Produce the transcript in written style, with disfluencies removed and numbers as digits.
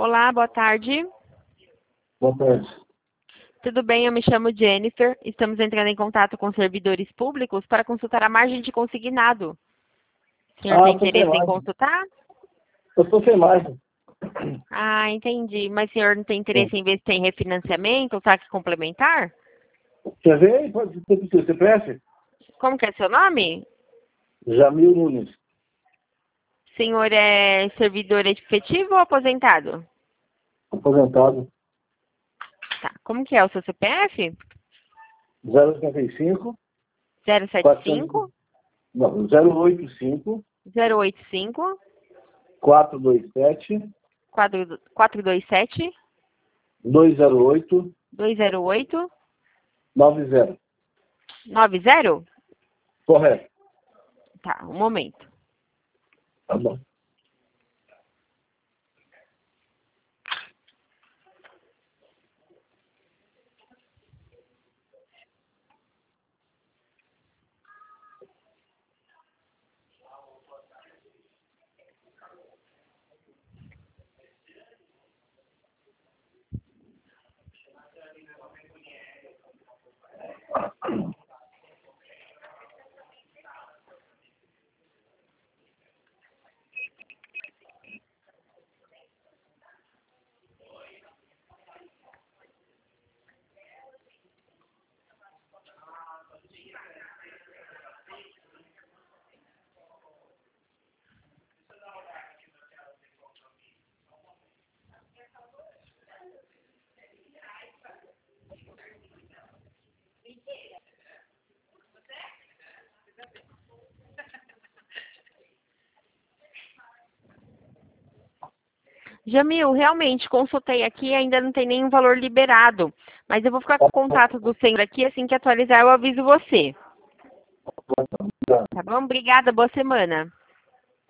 Olá, boa tarde. Boa tarde. Tudo bem? Eu me chamo Jennifer. Estamos entrando em contato com servidores públicos para consultar a margem de consignado. O senhor tem Tô sem interesse em margem. consultar? Eu estou sem margem. Ah, entendi. Mas o senhor não tem É. interesse em ver se tem refinanciamento ou saque complementar? Quer ver? Pode ter o seu CPF? Como que é seu nome? Jamil Nunes. O senhor é servidor efetivo ou aposentado? Aposentado. Tá. Como que é o seu CPF? 085 400, 075 não, 085 085 427 427 208 208 90. 90? Correto. Tá, um momento. Tá bom. Jamil, realmente, consultei aqui e ainda não tem nenhum valor liberado. Mas eu vou ficar com o contato do senhor aqui, assim que atualizar eu aviso você. Tá bom? Obrigada, boa semana.